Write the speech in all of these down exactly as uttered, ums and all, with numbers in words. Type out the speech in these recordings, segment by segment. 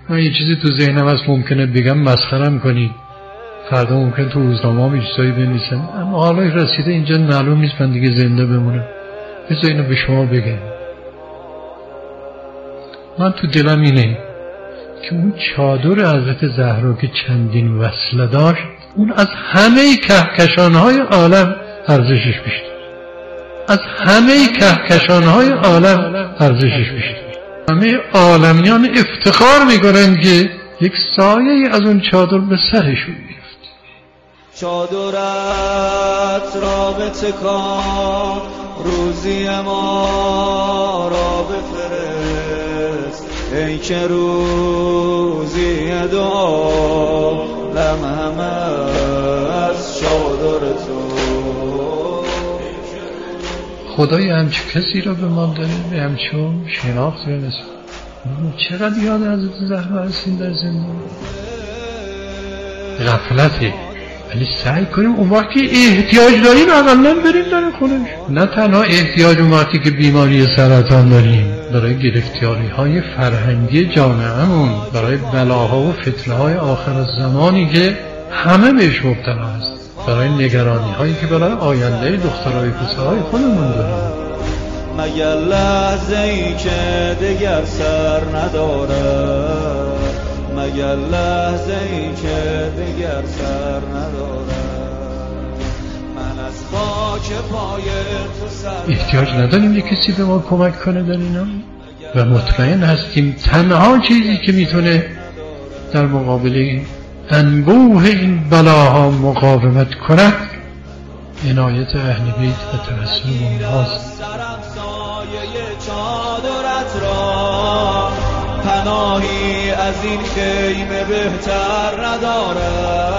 من یه چیزی تو ذهنم هست ممکنه بگم مسخرم کنید، فردا ممکن تو روزنامه‌ام یه چیزایی بنویسن، اما حالا رسیده اینجا معلوم نیست من دیگه زنده بمونم. بذار اینو به شما بگم. من تو دلم اینه که اون چادر حضرت زهرا که چندین وصله داشت، اون از همه کهکشان‌های عالم ارزشش بیشتر، از همه کهکشان‌های عالم ارزشش بیشتر. همه عالمیان افتخار میکنن که یک سایه از اون چادر به سرشون بیفت. چادرت را بتکان، روزی ما را بفرست، ای که روزی دعا لمحه از چادر تو. خدای همچه کسی را به ما داره، به همچون شناخت برنسیم. چقدر یاد حضرت زهرا هستیم در زندگی. غفلته، ولی سعی کنیم اون وقتی احتیاج داریم اقلا بریم در خودش. نه تنها احتیاج اون وقتی که بیماری سرطان داریم، برای گرفتاری های فرهنگی جامعهمون، برای بلاها و فتنه های آخر الزمانی که همه بهش مبتلا هست، برای نگرانی هایی که برای آینده دخترای پسرهای خودمون داریم. مگر لحظه ای که دیگر سر نداره، مگر لحظه ای که دیگر سر نداره، من از خاک پای تو سر. احتیاج نداریم یک کسی به ما کمک کنه در اینا و مطمئن هستیم تنها چیزی که میتونه در مقابل انبوه این بلاها مقاومت کند عنایت اهل بیت و توسل اونهاست. چادرت را پناهی از این خیمه بهتر نداره،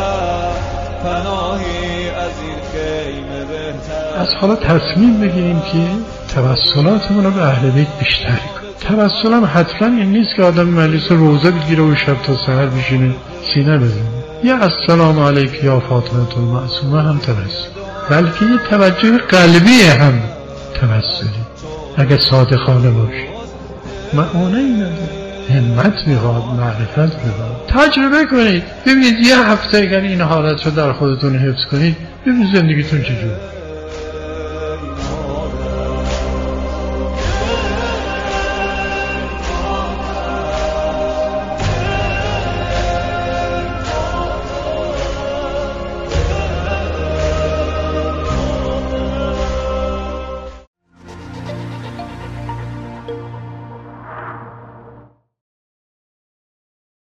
پناهی از این خیمه بهتر. از حالا تصمیم بگیریم که توسلاتمون رو به اهل بیت بیشتر کنیم. توسل هم حتما این نیست که آدم مجلس روزه بگیره و شب تا سحر بشینه سینه بزنه. یا السلام علیک یا فاطمه المعصومه هم توسل، بلکه یه توجه قلبی هم توسلی اگه صادقانه باشه. معونه ای نداره، همت میخواد، معرفت میخواد. تجربه کنید ببینید یه هفته اگر این حالت رو در خودتون حفظ کنید ببینید زندگیتون چجور.